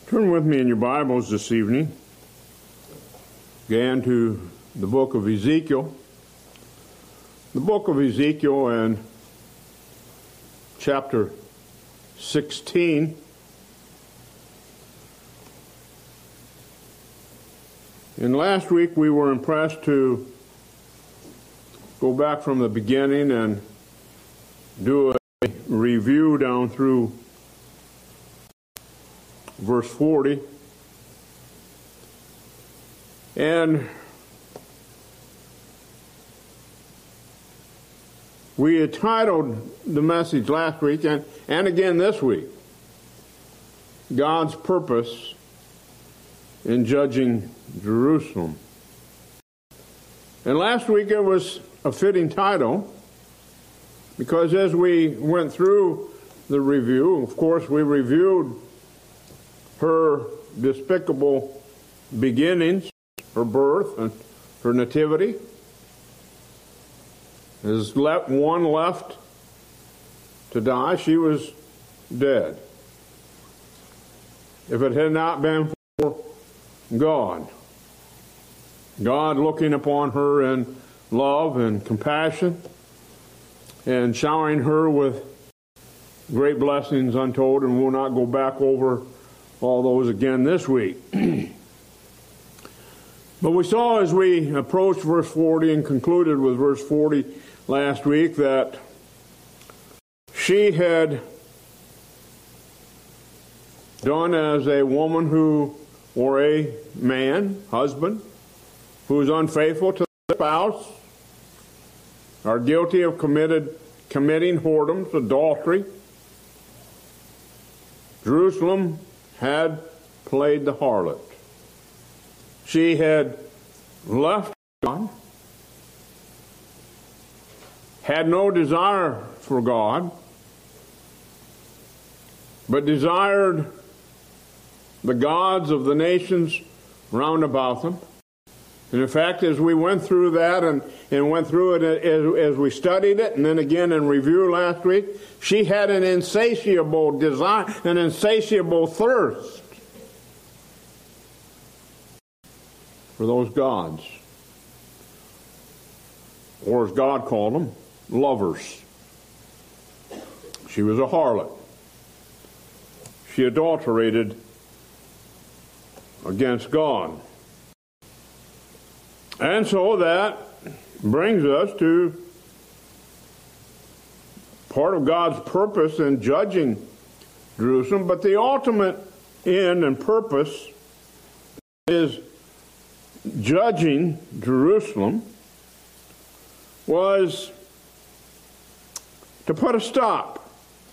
Turn with me in your Bibles this evening again to the book of Ezekiel. The book of Ezekiel and chapter 16. And last week we were impressed to go back from the beginning and do a review down through verse 40. And we had titled the message last week and again this week, God's Purpose in Judging Jerusalem. And last week it was a fitting title because as we went through the review, of course we reviewed her despicable beginnings, her birth and her nativity. As one left to die, she was dead. If it had not been for God looking upon her in love and compassion and showering her with great blessings untold, and we'll not go back over all those again this week. But we saw as we approached verse 40 and concluded with verse 40 last week that she had done as a woman or a man, husband, who is unfaithful to the spouse, are guilty of committing whoredoms, adultery. Jerusalem had played the harlot. She had left God, had no desire for God, but desired the gods of the nations round about them. And in fact, as we went through that and went through it as we studied it, and then again in review last week, she had an insatiable desire, an insatiable thirst for those gods. Or as God called them, lovers. She was a harlot. She adulterated against God. And so that brings us to part of God's purpose in judging Jerusalem. But the ultimate end and purpose is judging Jerusalem was to put a stop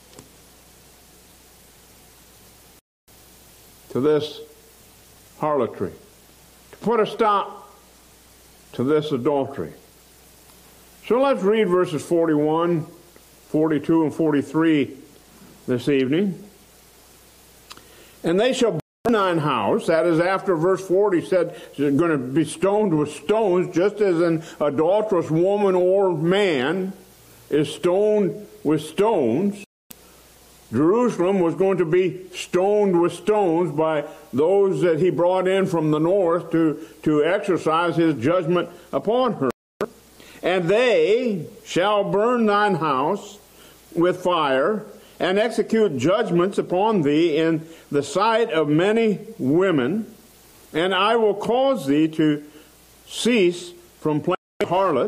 to this harlotry, to put a stop to this adultery. So let's read verses 41, 42, and 43 this evening. And they shall burn thine house. That is after verse 40 said they're going to be stoned with stones, just as an adulterous woman or man is stoned with stones. Jerusalem was going to be stoned with stones by those that he brought in from the north to exercise his judgment upon her. And they shall burn thine house with fire, and execute judgments upon thee in the sight of many women, and I will cause thee to cease from playing harlot.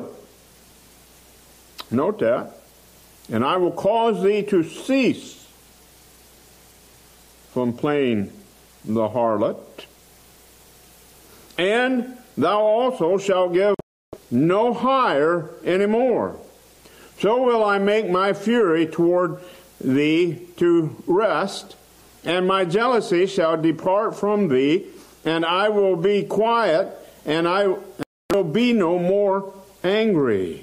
Note that. And I will cause thee to cease from playing the harlot. And thou also shalt give no hire any more. So will I make my fury toward thee to rest, and my jealousy shall depart from thee, and I will be quiet, and I will be no more angry.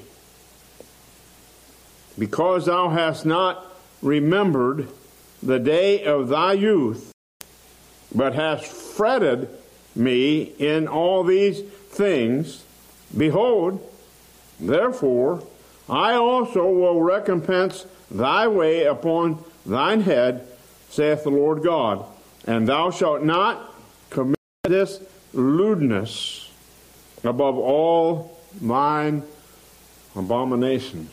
Because thou hast not remembered the day of thy youth, but hast fretted me in all these things, behold, therefore, I also will recompense thy way upon thine head, saith the Lord God. And thou shalt not commit this lewdness above all thine abominations.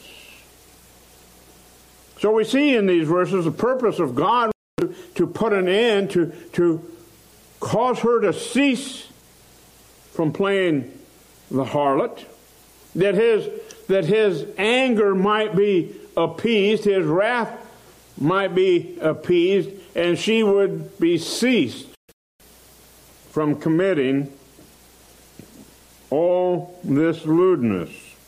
So we see in these verses the purpose of God to put an end, to cause her to cease from playing the harlot, that his anger might be appeased, his wrath might be appeased, and she would be ceased from committing all this lewdness.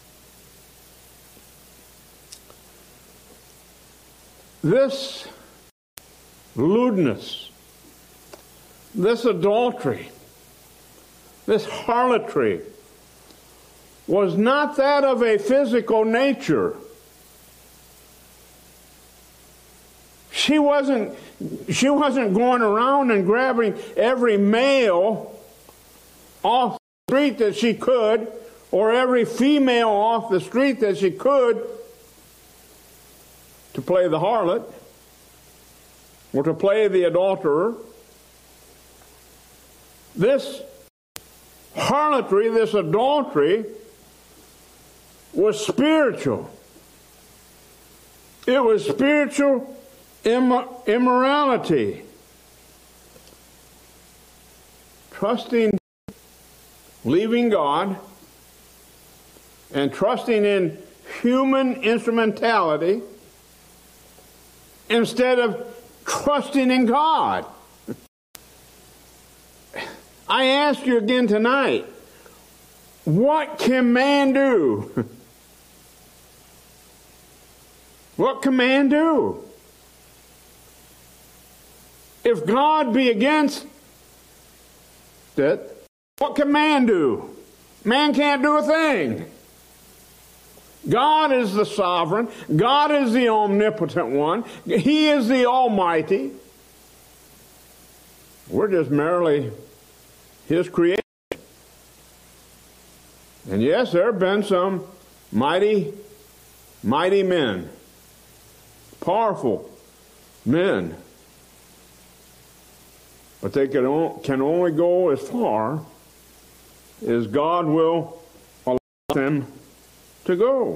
This lewdness, this adultery, this harlotry was not that of a physical nature. She wasn't going around and grabbing every male off the street that she could, or every female off the street that she could, to play the harlot or to play the adulterer. This harlotry, this adultery, was spiritual. It was spiritual immorality. Leaving God and trusting in human instrumentality instead of trusting in God. I ask you again tonight, what can man do? What can man do? If God be against it, what can man do? Man can't do a thing. God is the sovereign. God is the omnipotent one. He is the Almighty. We're just merely His creation. And yes, there have been some mighty men, powerful men, but they can only go as far as God will allow them to go.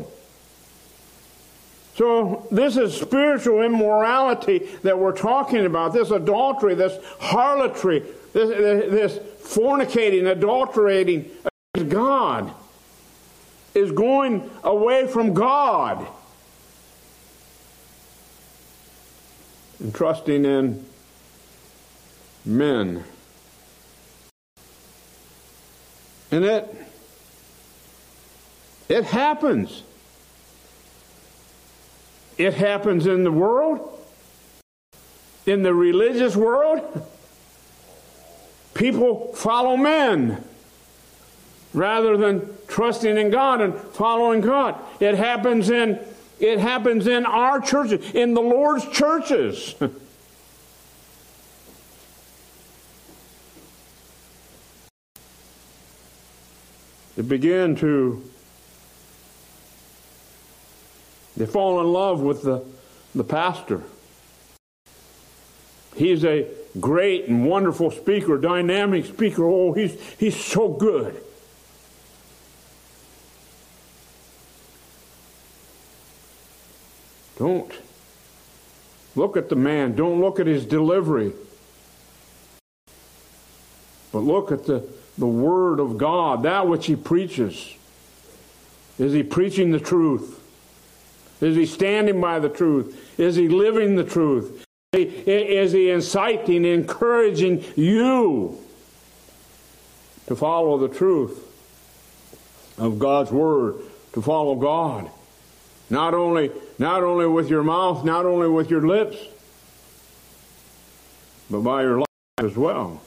So this is spiritual immorality that we're talking about, this adultery, this harlotry, this fornicating, adulterating against God, is going away from God and trusting in men. And it happens. It happens in the world, in the religious world. People follow men rather than trusting in God and following God. It happens in our churches, in the Lord's churches. They fall in love with the pastor. He's a great and wonderful speaker, dynamic speaker. Oh, he's so good. Don't look at the man. Don't look at his delivery. But look at the Word of God, that which he preaches. Is he preaching the truth? Is he standing by the truth? Is he living the truth? Is he inciting, encouraging you to follow the truth of God's Word, to follow God? Not only with your mouth, not only with your lips, but by your life as well.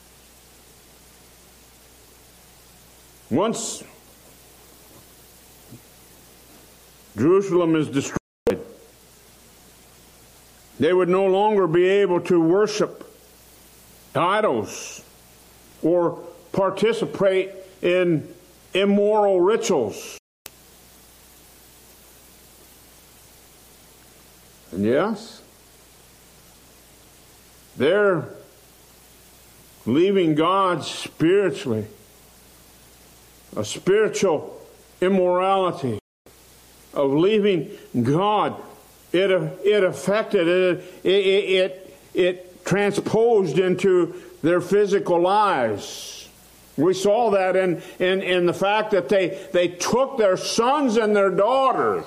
Once Jerusalem is destroyed, they would no longer be able to worship idols or participate in immoral rituals. And yes, there leaving God spiritually, a spiritual immorality of leaving God. It affected, it transposed into their physical lives. We saw that in the fact that they took their sons and their daughters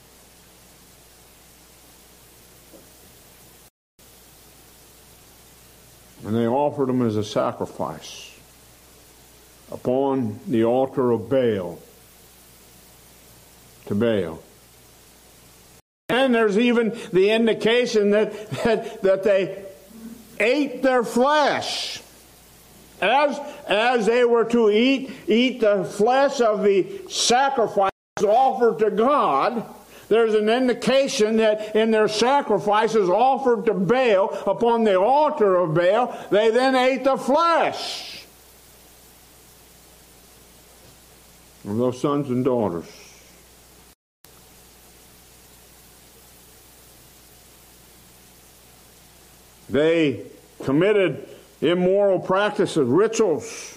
and they offered them as a sacrifice upon the altar of Baal, to Baal. And there's even the indication that they ate their flesh. As they were to eat the flesh of the sacrifices offered to God, there's an indication that in their sacrifices offered to Baal upon the altar of Baal, they then ate the flesh of those sons and daughters. They committed immoral practices, rituals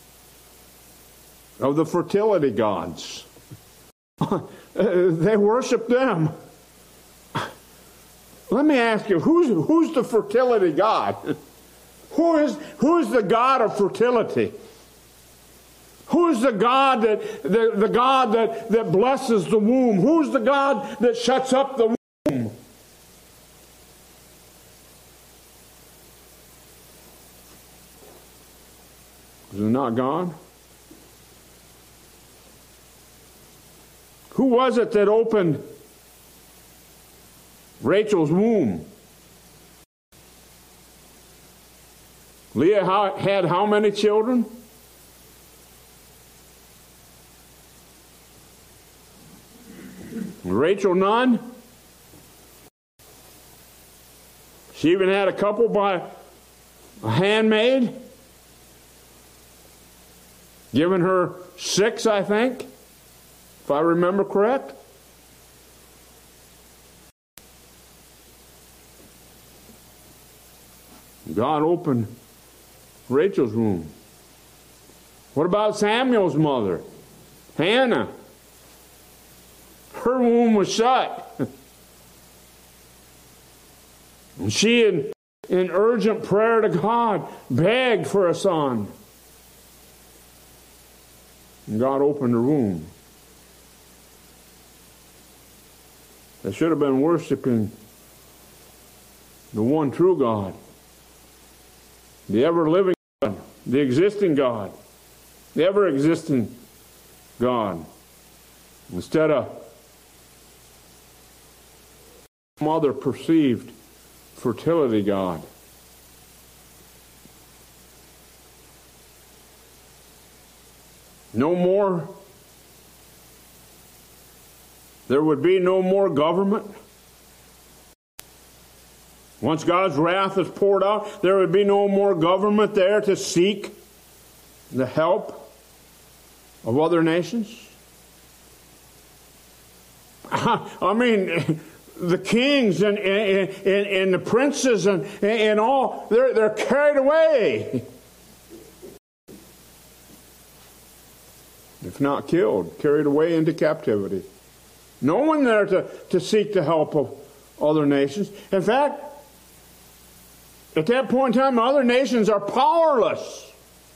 of the fertility gods. They worshiped them. Let me ask you, who's the fertility god? Who's the god of fertility? Who's the god that blesses the womb? Who's the god that shuts up the womb? Is it not God? Who was it that opened Rachel's womb? Leah had how many children? Rachel none? She even had a couple by a handmaid, giving her 6, I think, if I remember correct. God opened Rachel's womb. What about Samuel's mother, Hannah? Her womb was shut. And she, in urgent prayer to God, begged for a son. And God opened her womb. They should have been worshiping the one true God, the ever-living God, the existing God, the ever-existing God, instead of some other perceived fertility god. No more. There would be no more government. Once God's wrath is poured out, there would be no more government there to seek the help of other nations. I mean, the kings and the princes and all, they're carried away. If not killed, carried away into captivity. No one there to seek the help of other nations. In fact, at that point in time, other nations are powerless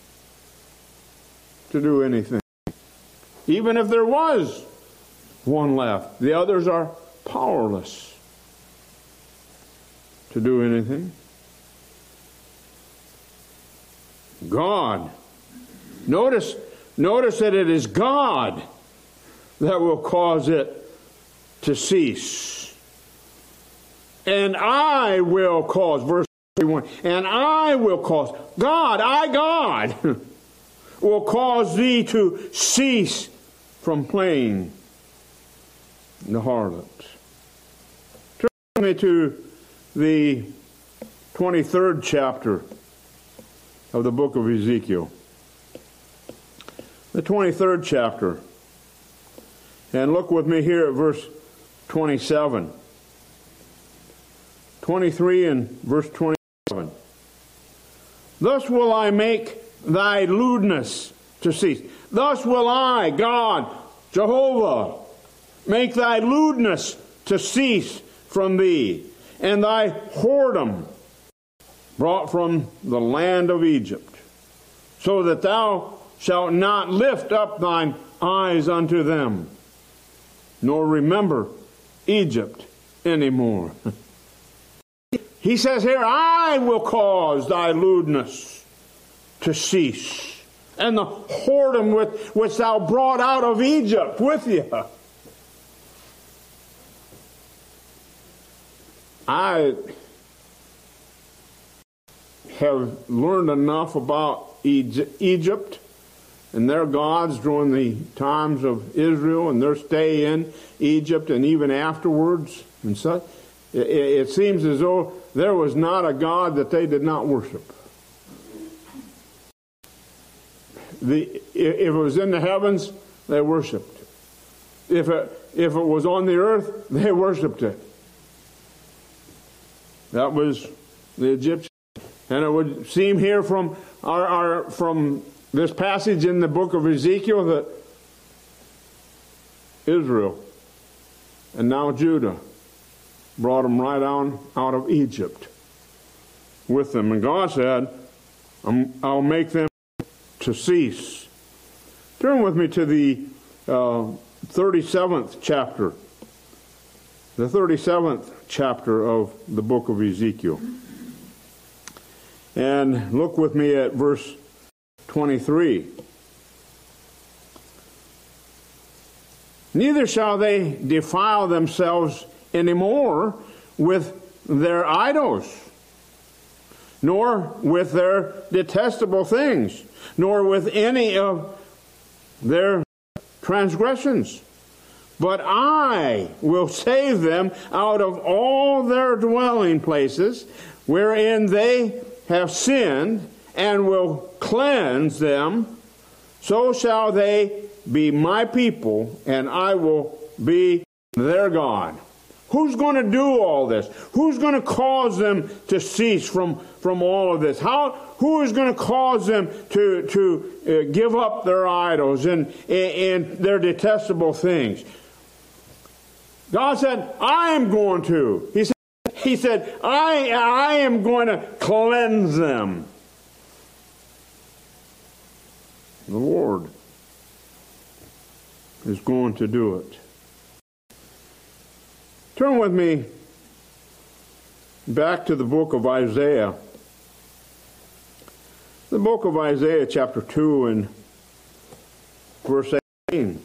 to do anything. Even if there was one left, the others are powerless to do anything. God. Notice that it is God that will cause it to cease. And I will cause, verse 31, and I will cause, God, will cause thee to cease from playing the harlot. Turn me to the 23rd chapter of the book of Ezekiel. The 23rd chapter. And look with me here at verse 27. 23 and verse 27. Thus will I make thy lewdness to cease. Thus will I, God, Jehovah, make thy lewdness to cease from thee, and thy whoredom brought from the land of Egypt, so that thou shalt not lift up thine eyes unto them, nor remember Egypt anymore. He says here, I will cause thy lewdness to cease, and the whoredom which thou brought out of Egypt with you. I have learned enough about Egypt and their gods during the times of Israel and their stay in Egypt and even afterwards and such. It seems as though there was not a god that they did not worship. If it was in the heavens, they worshipped. If it was on the earth, they worshipped it. That was the Egyptians. And it would seem here from from this passage in the book of Ezekiel that Israel and now Judah brought them right on out of Egypt with them. And God said, I'll make them to cease. Turn with me to the 37th chapter. The 37th chapter of the book of Ezekiel. And look with me at verse 23. Neither shall they defile themselves anymore with their idols, nor with their detestable things, nor with any of their transgressions. But I will save them out of all their dwelling places wherein they have sinned, and will cleanse them. So shall they be my people, and I will be their God. Who's going to do all this? Who's going to cause them to cease from all of this? Who is going to cause them to give up their idols and their detestable things? God said, I am going to. He said, I am going to cleanse them. The Lord is going to do it. Turn with me back to the book of Isaiah. The book of Isaiah chapter 2 and verse 18.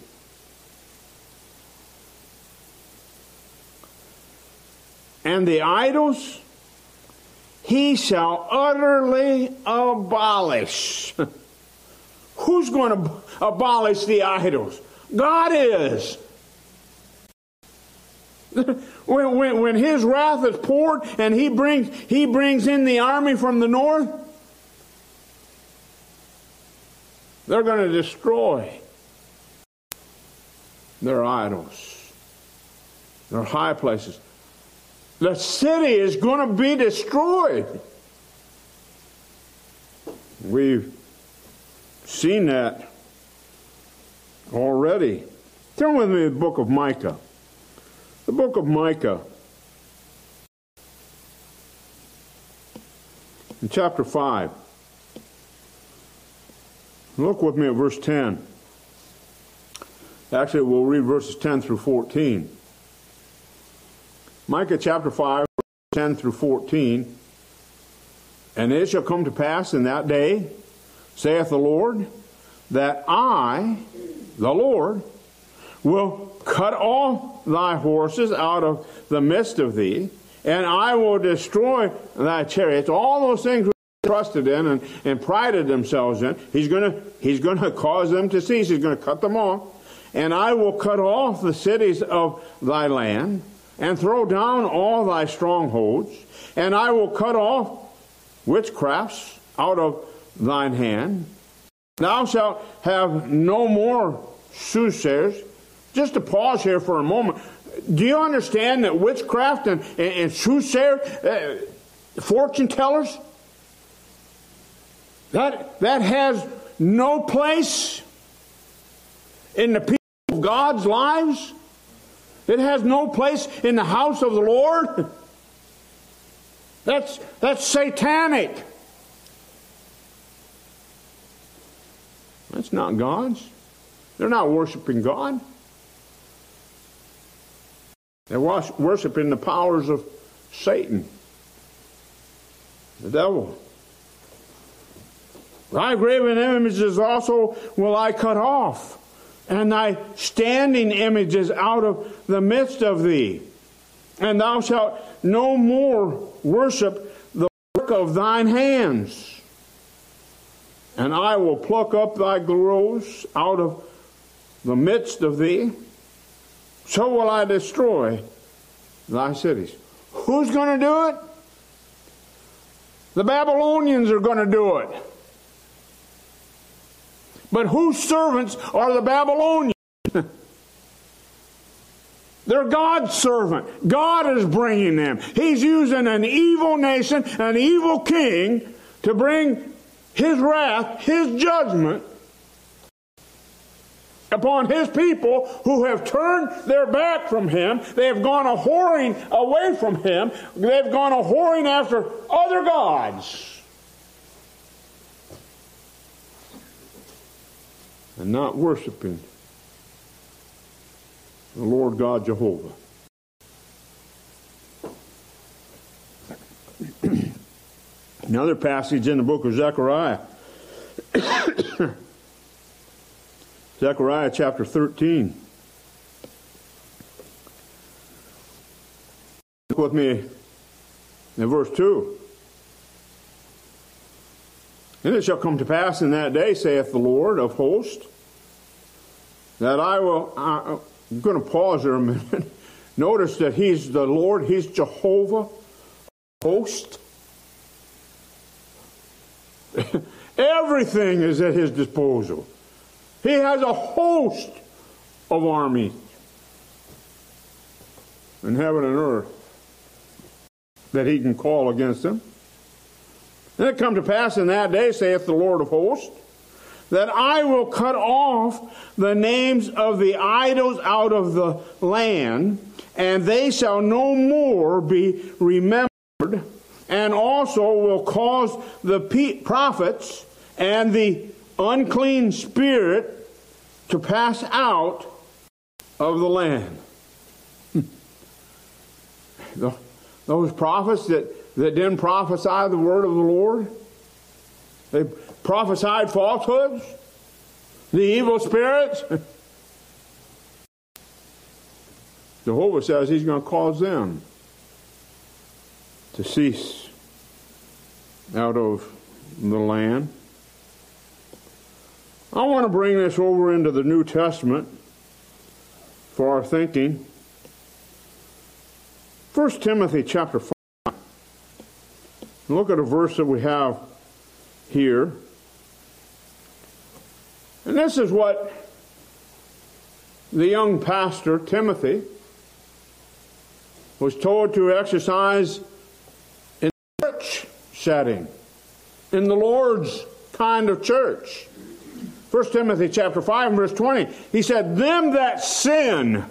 And the idols he shall utterly abolish. Who's going to abolish the idols? God is. When his wrath is poured and he brings in the army from the north, they're going to destroy their idols, their high places. The city is going to be destroyed. We've seen that already. Turn with me to the book of Micah. The book of Micah. In chapter 5. Look with me at verse 10. Actually, we'll read verses 10 through 14. Micah chapter 5, 10 through 14. And it shall come to pass in that day, saith the Lord, that I, the Lord, will cut off thy horses out of the midst of thee, and I will destroy thy chariots. All those things we trusted in and prided themselves in, he's going to cause them to cease. He's going to cut them off. And I will cut off the cities of thy land, and throw down all thy strongholds, and I will cut off witchcrafts out of thine hand. Thou shalt have no more soothsayers. Just to pause here for a moment. Do you understand that witchcraft and soothsayers, fortune tellers, That has no place in the people of God's lives. It has no place in the house of the Lord. That's satanic. That's not God's. They're not worshiping God. They're worshiping the powers of Satan, the devil. Thy graven images also will I cut off, and thy standing images out of the midst of thee. And thou shalt no more worship the work of thine hands. And I will pluck up thy groves out of the midst of thee. So will I destroy thy cities. Who's going to do it? The Babylonians are going to do it. But whose servants are the Babylonians? They're God's servant. God is bringing them. He's using an evil nation, an evil king, to bring His wrath, His judgment upon His people who have turned their back from Him. They have gone a-whoring away from Him. They've gone a-whoring after other gods. And not worshiping the Lord God Jehovah. Another passage in the book of Zechariah. Zechariah chapter 13. Look with me in verse 2. And it shall come to pass in that day, saith the Lord of hosts, that I'm going to pause there a minute. Notice that He's the Lord, He's Jehovah, host. Everything is at His disposal. He has a host of armies in heaven and earth that He can call against them. And it come to pass in that day, saith the Lord of hosts, that I will cut off the names of the idols out of the land, and they shall no more be remembered, and also will cause the prophets and the unclean spirit to pass out of the land. Those prophets that didn't prophesy the word of the Lord, they prophesied falsehoods, the evil spirits. Jehovah says He's going to cause them to cease out of the land. I want to bring this over into the New Testament for our thinking. 1 Timothy chapter 5. Look at a verse that we have here. And this is what the young pastor, Timothy, was told to exercise in the church setting, in the Lord's kind of church. 1 Timothy chapter 5 and verse 20, he said, them that sin.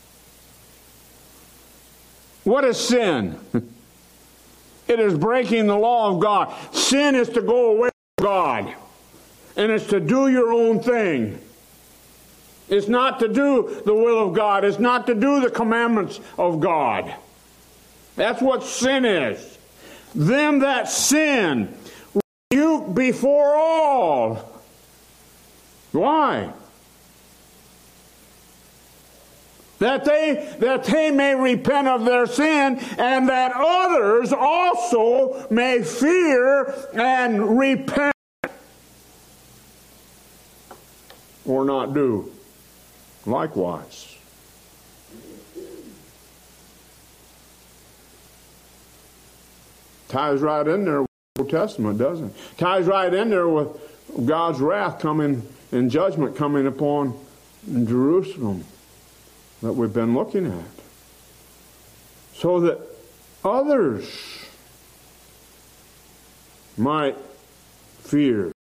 What is sin? It is breaking the law of God. Sin is to go away from God. And it's to do your own thing. It's not to do the will of God. It's not to do the commandments of God. That's what sin is. Them that sin, rebuke before all. Why? That they may repent of their sin, and that others also may fear and repent or not do likewise. Ties right in there with the Old Testament, doesn't it? Ties right in there with God's wrath coming and judgment coming upon Jerusalem that we've been looking at. So that others might fear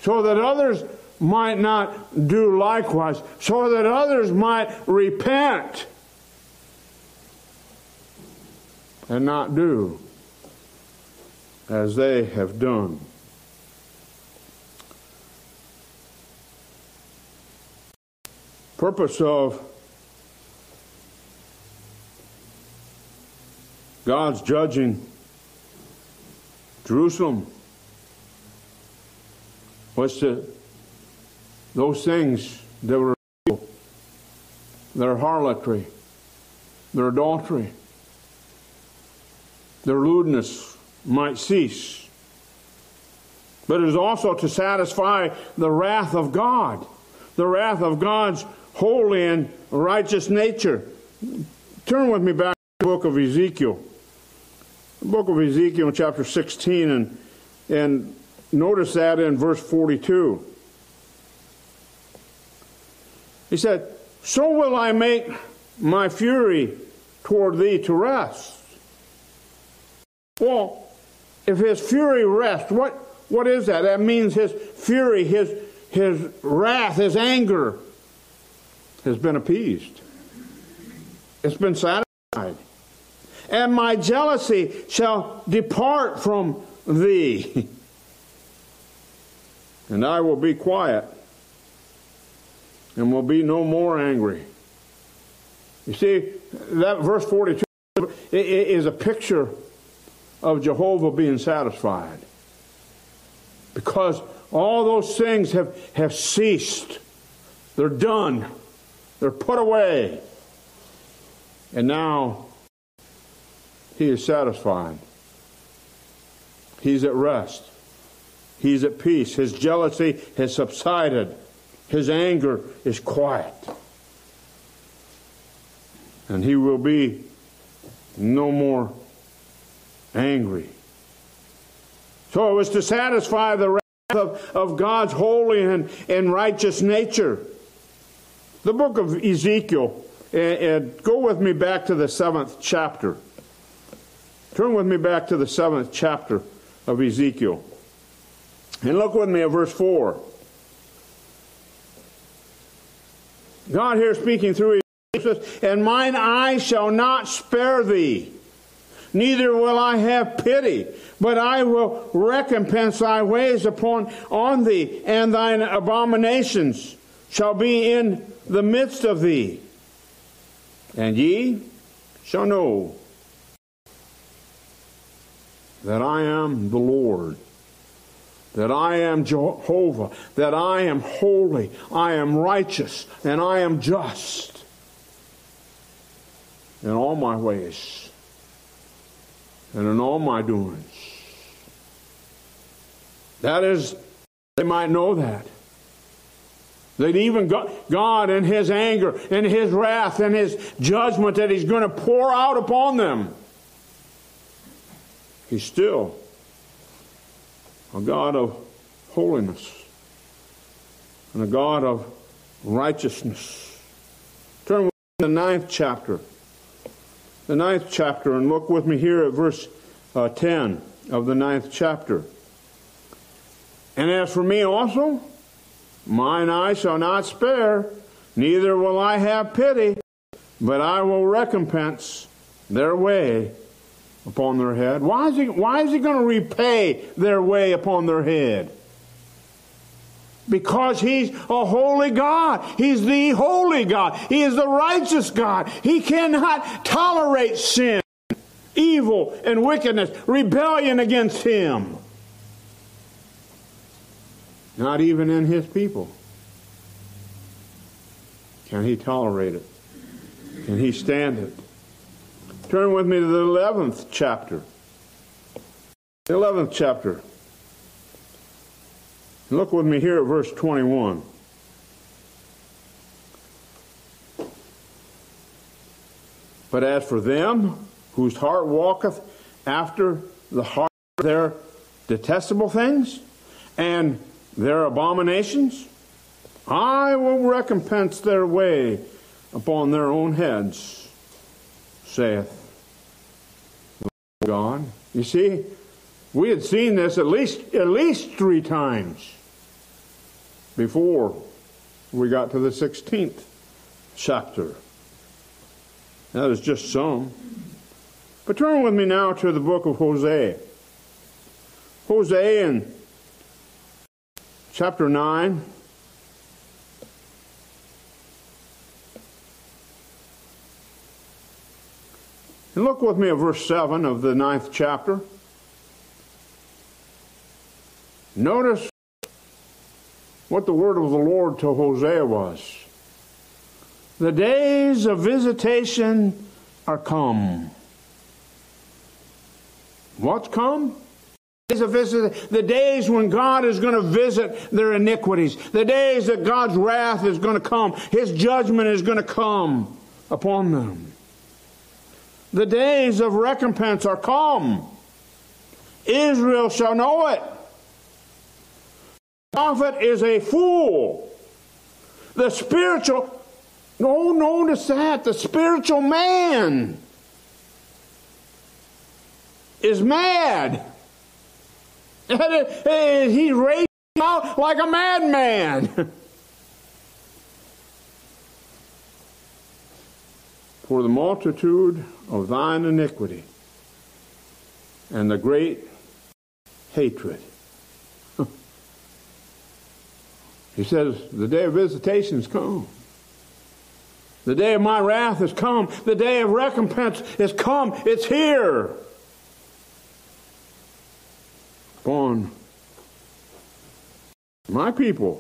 so that others might not do likewise, so that others might repent and not do as they have done. Purpose of God's judging Jerusalem was to those things that were evil, their harlotry, their adultery, their lewdness might cease. But it is also to satisfy the wrath of God, the wrath of God's holy and righteous nature. Turn with me back to the book of Ezekiel. The book of Ezekiel, chapter 16, and notice that in verse 42. He said, "So will I make my fury toward thee to rest." Well, if his fury rests, what is that? That means his fury, his wrath, his anger has been appeased. It's been satisfied. "And my jealousy shall depart from thee, and I will be quiet, and will be no more angry." You see, that verse 42 is a picture of Jehovah being satisfied, because all those things have ceased. They're done. They're put away. And now he is satisfied. He's at rest. He's at peace. His jealousy has subsided. His anger is quiet. And he will be no more angry. So it was to satisfy the wrath of God's holy and righteous nature. The book of Ezekiel, and go with me back to the 7th chapter. Turn with me back to the 7th chapter of Ezekiel. And look with me at verse 4. God here speaking through Ezekiel says, "And mine eye shall not spare thee, neither will I have pity, but I will recompense thy ways on thee, and thine abominations shall be in the midst of thee. And ye shall know that I am the Lord, that I am Jehovah, that I am holy, I am righteous, and I am just in all my ways and in all my doings." That is, they might know that. That even God in His anger and His wrath and His judgment that He's going to pour out upon them, He's still a God of holiness and a God of righteousness. Turn with me to the 9th chapter. The 9th chapter, and look with me here at verse 10 of the 9th chapter. "And as for me also, mine eye shall not spare, neither will I have pity, but I will recompense their way upon their head." Why is he going to repay their way upon their head? Because He's a holy God. He's the holy God. He is the righteous God. He cannot tolerate sin, evil, and wickedness, rebellion against Him. Not even in His people can He tolerate it. Can He stand it? Turn with me to the 11th chapter. The 11th chapter. Look with me here at verse 21. "But as for them whose heart walketh after the heart of their detestable things and their abominations, I will recompense their way upon their own heads, saith the Lord God." You see, we had seen this at least 3 times before we got to the 16th chapter. That is just some. But turn with me now to the book of Hosea. Hosea in chapter 9. And look with me at verse 7 of the 9th chapter. Notice what the word of the Lord to Hosea was. The days of visitation are come. What's come? The days when God is going to visit their iniquities. The days that God's wrath is going to come. His judgment is going to come upon them. The days of recompense are come. Israel shall know it. The prophet is a fool. The spiritual... No, notice that. The spiritual man is mad. He's raging out like a madman. For the multitude of thine iniquity and the great hatred. He says, the day of visitation has come. The day of my wrath has come. The day of recompense has come. It's here. Upon my people.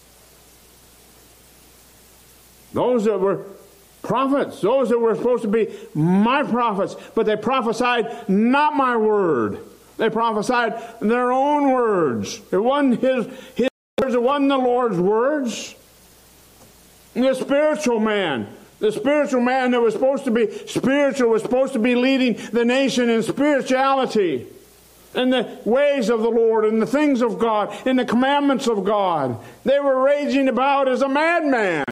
Those that were prophets. Those that were supposed to be my prophets. But they prophesied not my word. They prophesied their own words. It wasn't his words. It wasn't the Lord's words. The spiritual man that was supposed to be spiritual, was supposed to be leading the nation in spirituality, in the ways of the Lord, in the things of God, in the commandments of God. They were raging about as a madman.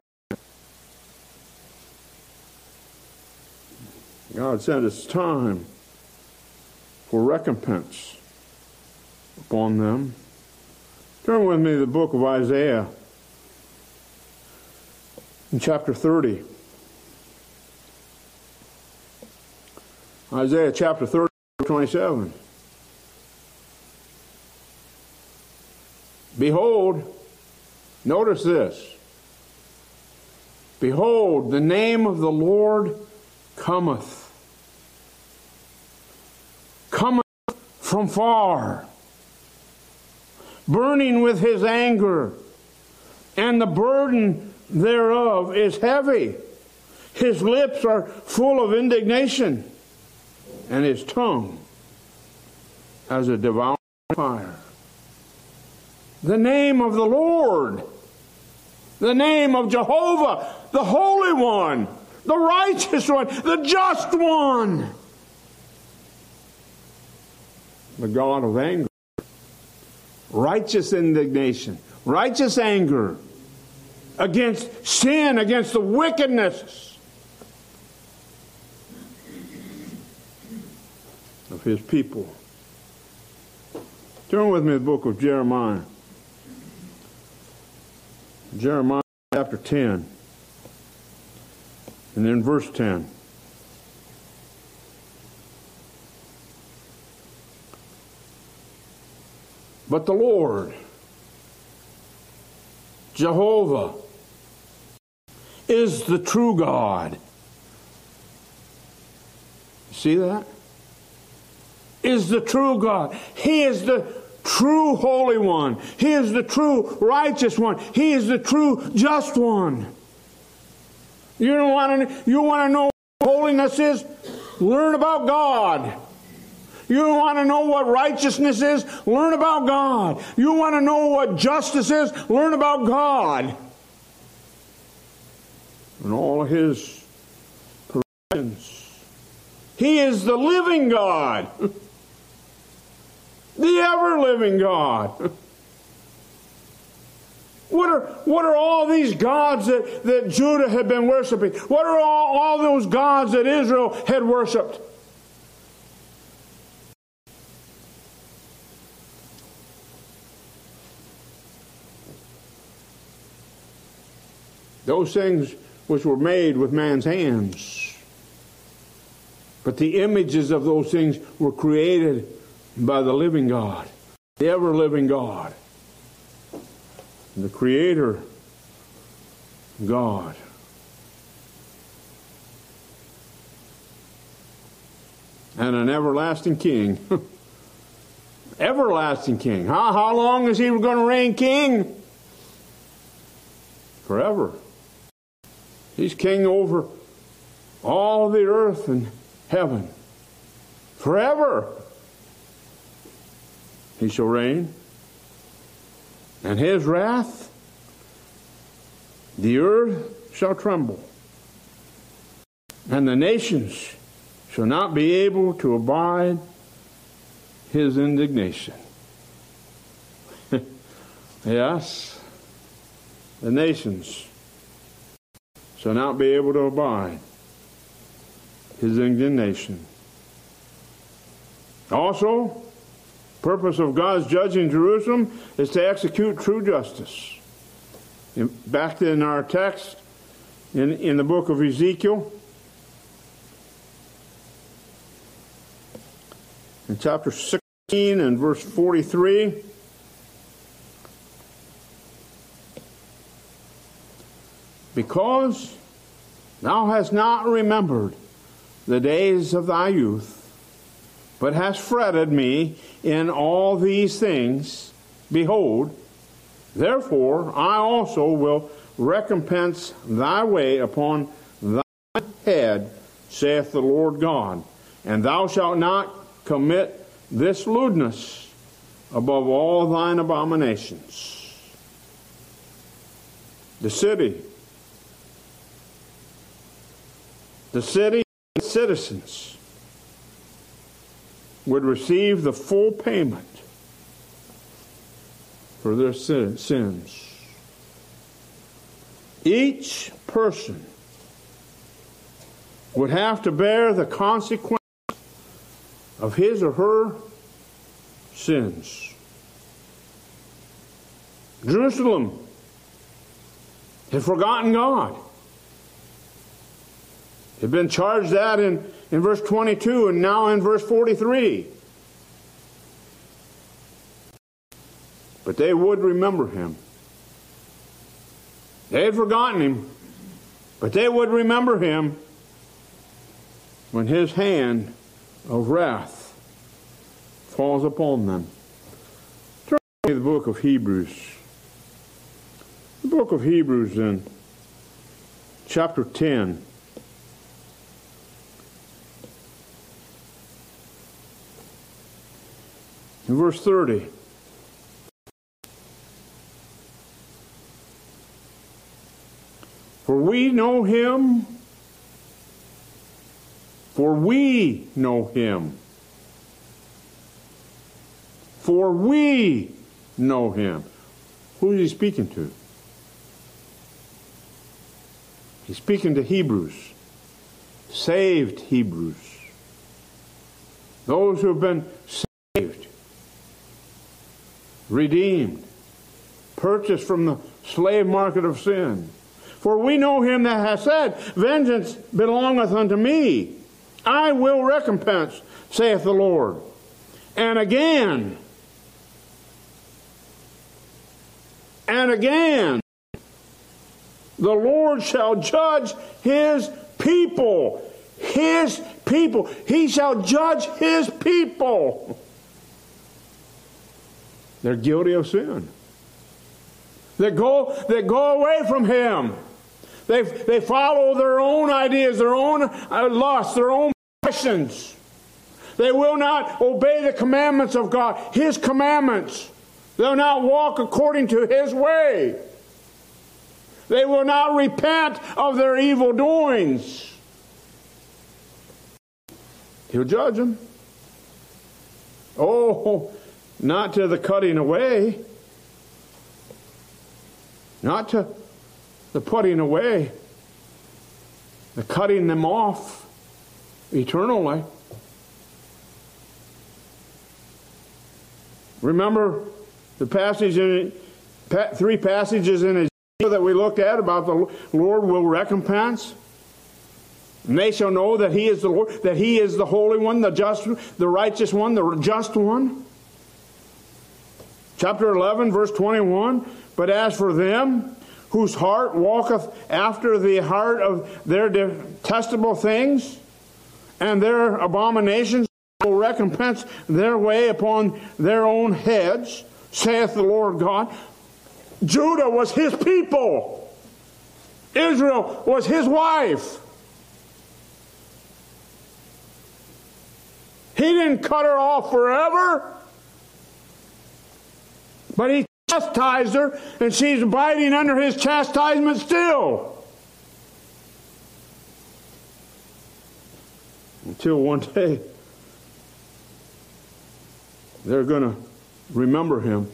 God said it's time for recompense upon them. Turn with me to the book of Isaiah. In chapter 30. Isaiah chapter 30, 27. Behold, notice this. Behold, the name of the Lord cometh. Cometh from far. Burning with his anger. And the burden thereof is heavy. His lips are full of indignation, and his tongue as a devouring fire. The name of the Lord, the name of Jehovah, the Holy One, the righteous one, the just one, the God of anger, righteous indignation, righteous anger, against sin, against the wickedness of his people. Turn with me to the book of Jeremiah. Jeremiah chapter 10. And then verse 10. But the Lord, Jehovah, is the true God. See that? Is the true God. He is the true Holy One. He is the true righteous one. He is the true just one. You want to know what holiness is? Learn about God. You want to know what righteousness is? Learn about God. You want to know what justice is? Learn about God. And all of his provisions. He is the living God. The ever-living God. What are all these gods that Judah had been worshiping? What are all those gods that Israel had worshipped? those things which were made with man's hands. But the images of those things were created by the living God, the ever-living God, the Creator God. And an everlasting King. Everlasting King. How long is He going to reign king? Forever. He's king over all the earth and heaven. Forever. He shall reign. And His wrath, the earth shall tremble. And the nations shall not be able to abide His indignation. Yes, the nations shall not be able to abide His indignation. Also, purpose of God's judging Jerusalem is to execute true justice. Back in our text, in the book of Ezekiel, in chapter 16 and verse 43, because thou hast not remembered the days of thy youth, but hast fretted me in all these things, behold, therefore I also will recompense thy way upon thy head, saith the Lord God, and thou shalt not commit this lewdness above all thine abominations. The city and citizens would receive the full payment for their sins. Each person would have to bear the consequence of his or her sins. Jerusalem had forgotten God. They've been charged that in verse 22 and now in verse 43. But they would remember Him. They had forgotten Him, but they would remember Him when His hand of wrath falls upon them. Turn to the book of Hebrews. The book of Hebrews in chapter 10. In verse 30. For we know Him. For we know Him. For we know Him. Who is He speaking to? He's speaking to Hebrews. Saved Hebrews. Those who have been saved. Redeemed. Purchased from the slave market of sin. For we know Him that hath said, vengeance belongeth unto me. I will recompense, saith the Lord. And again, the Lord shall judge His people. His people. He shall judge His people. They're guilty of sin. That go away from Him. They follow their own ideas, their own lusts, their own passions. They will not obey the commandments of God, His commandments. They'll not walk according to His way. They will not repent of their evil doings. He'll judge them. Oh, not to the cutting away. Not to the putting away. The cutting them off eternally. Remember the passage in 3 passages in Ezekiel scripture that we looked at about the Lord will recompense. And they shall know that He is the Lord, that He is the Holy One, the just, the righteous one, the just one. Chapter 11, verse 21, but as for them whose heart walketh after the heart of their detestable things, and their abominations will recompense their way upon their own heads, saith the Lord God. Judah was His people. Israel was His wife. He didn't cut her off forever, but He chastised her, and she's abiding under His chastisement still. Until one day, they're going to remember Him.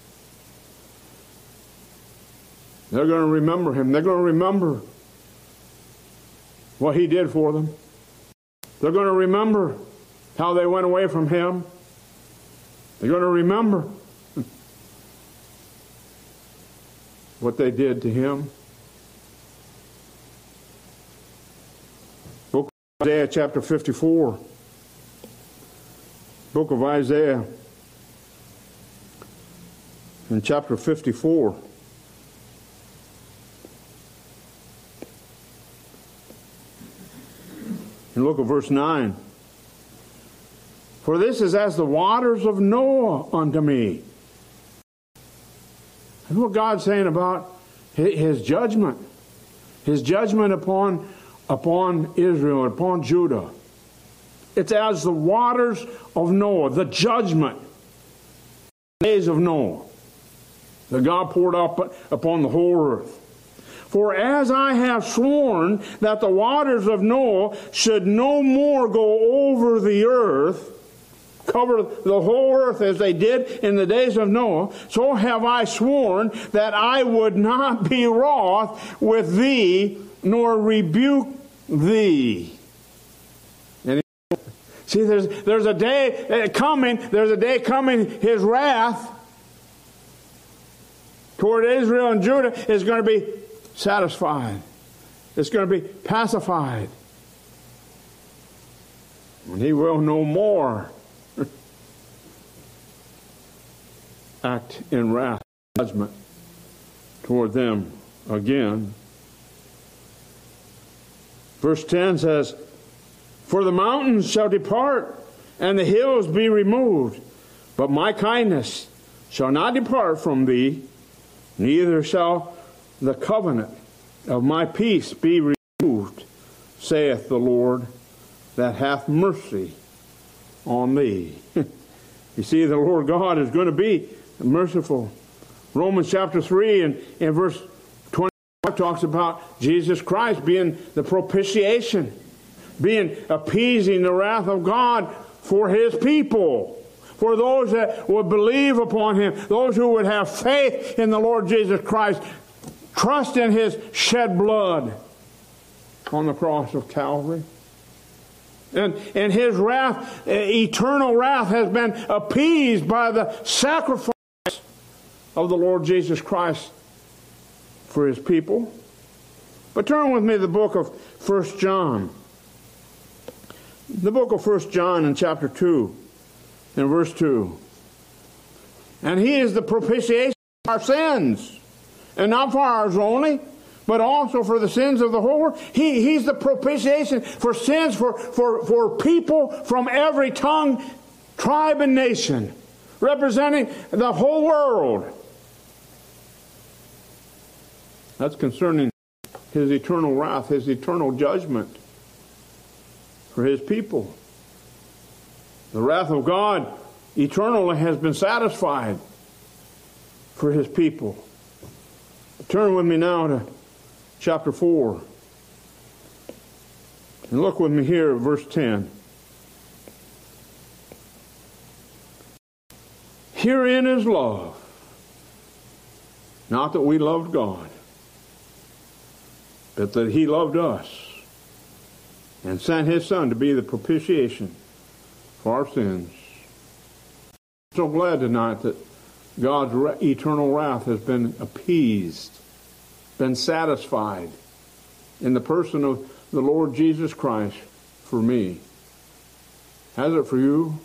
They're going to remember Him. They're going to remember what He did for them. They're going to remember how they went away from Him. They're going to remember what they did to Him. Book of Isaiah chapter 54. Book of Isaiah in chapter 54. And look at verse 9. For this is as the waters of Noah unto me. And what God's saying about His judgment. His judgment upon Israel, upon Judah. It's as the waters of Noah, the judgment. The days of Noah. That God poured out upon the whole earth. For as I have sworn that the waters of Noah should no more go over the earth, cover the whole earth as they did in the days of Noah, so have I sworn that I would not be wroth with thee, nor rebuke thee. And see, there's a day coming, His wrath toward Israel and Judah is going to be satisfied. It's going to be pacified. And He will no more act in wrath, judgment toward them again. Verse 10 says, for the mountains shall depart, and the hills be removed, but my kindness shall not depart from thee, neither shall the covenant of my peace be removed, saith the Lord, that hath mercy on thee. You see, the Lord God is going to be merciful. Romans chapter 3 and verse 25 talks about Jesus Christ being the propitiation, being appeasing the wrath of God for His people, for those that would believe upon Him, those who would have faith in the Lord Jesus Christ, trust in His shed blood on the cross of Calvary. And His wrath, eternal wrath, has been appeased by the sacrifice of the Lord Jesus Christ for His people. But turn with me to the book of 1 John. The book of 1 John in chapter 2 and verse 2. And He is the propitiation for our sins. And not for ours only, but also for the sins of the whole world. He's the propitiation for sins for people from every tongue, tribe, and nation, representing the whole world. That's concerning His eternal wrath, His eternal judgment for His people. The wrath of God eternally has been satisfied for His people. Turn with me now to chapter 4. And look with me here at verse 10. Herein is love. Not that we loved God, but that He loved us and sent His Son to be the propitiation for our sins. I'm so glad tonight that God's eternal wrath has been appeased been satisfied in the person of the Lord Jesus Christ for me. Has it for you?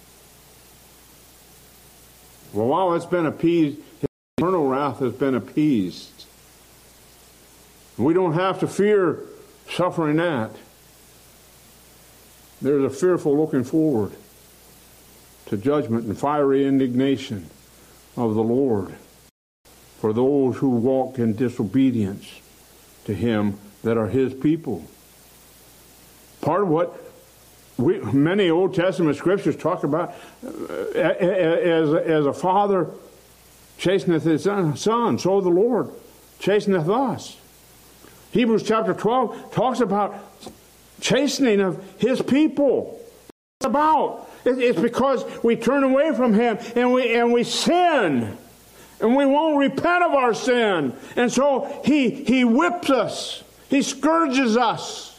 Well, while it's been appeased, his eternal wrath has been appeased. We don't have to fear suffering that. There's a fearful looking forward to judgment and fiery indignation of the Lord for those who walk in disobedience to Him that are His people. Part of what many Old Testament scriptures talk about as a father chasteneth his son, so the Lord chasteneth us. Hebrews chapter 12 talks about chastening of His people. It's because we turn away from Him and we sin. And we won't repent of our sin. And so He whips us. He scourges us.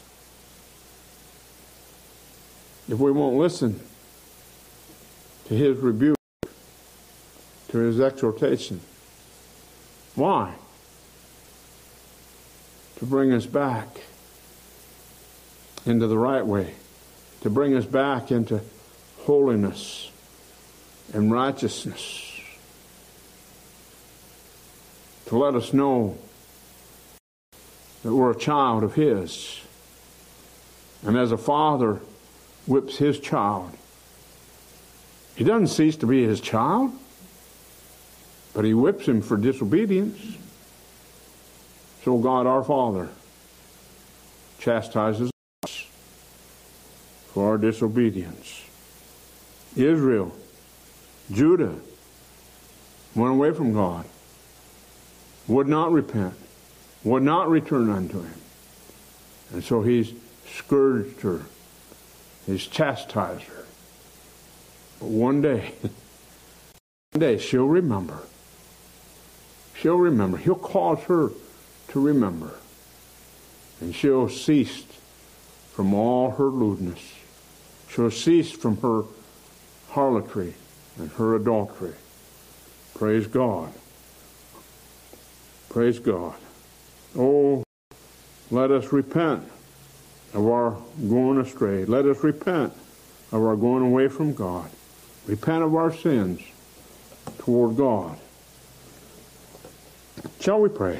If we won't listen to His rebuke, to His exhortation. Why? To bring us back into the right way. To bring us back into holiness and righteousness. To let us know that we're a child of His. And as a father whips his child, he doesn't cease to be his child, but he whips him for disobedience. So God our Father chastises us for our disobedience. Israel, Judah went away from God, would not repent, would not return unto Him. And so He's scourged her, He's chastised her. But one day she'll remember. She'll remember. He'll cause her to remember. And she'll cease from all her lewdness. She'll cease from her harlotry and her adultery. Praise God. Praise God. Oh, let us repent of our going astray. Let us repent of our going away from God. Repent of our sins toward God. Shall we pray?